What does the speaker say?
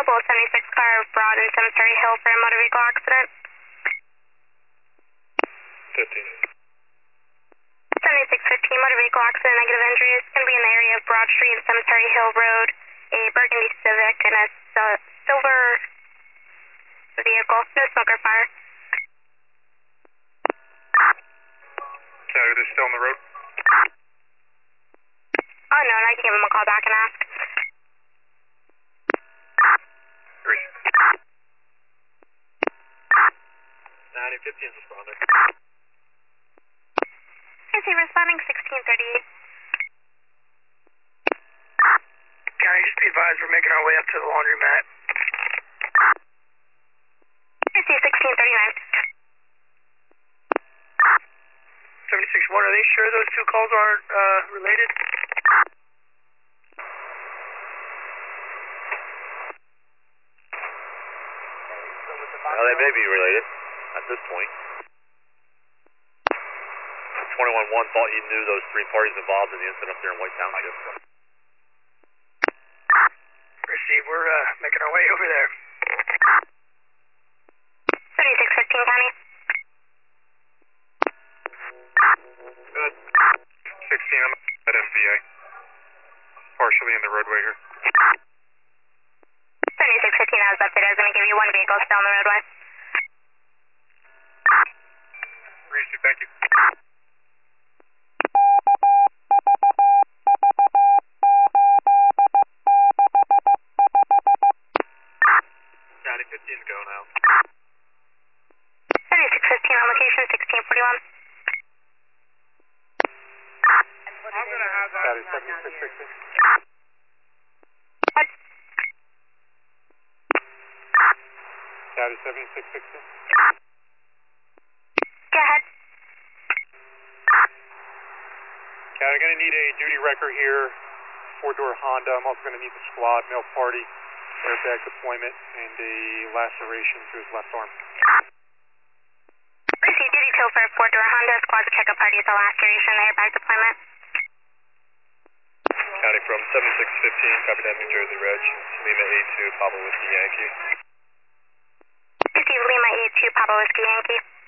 available 76 car Broad and Cemetery Hill for a motor vehicle accident. 15. 7615 motor vehicle accident, negative injuries. Going to be in the area of Broad Street and Cemetery Hill Road. A burgundy Civic and a silver vehicle. No smoke or fire. Are they still on the road? Oh no, I can give him a call back and ask. 9015 is responding. Is he responding 1638? County, just be advised we're making our way up to the laundromat. I see 1639. 76-1, are they sure those two calls aren't related? Well, they may be related at this point. 21-1 thought he knew those three parties involved in the incident up there in White Township. Receive, we're making our way over there. 7615 County. Good. 16, I'm at MVA. Partially in the roadway here. 7615 as updated. I was going to give you one vehicle still on the roadway. Receive, thank you. County 15's go now. 7615 on location, 1641. I'm going to have that. That is 7660. What? That is 7660. Go ahead. Okay, I'm going to need a duty record here, 4-door Honda. I'm also going to need the squad, male party, airbag deployment, and a laceration to his left arm. Receive duty tow for a 4-door Honda. Squad to check a party with a laceration, airbag deployment. County from 7615, copy that, New Jersey Reg. Lima 82, Papa Whiskey Yankee. Receive Lima 82, Papa Whiskey Yankee.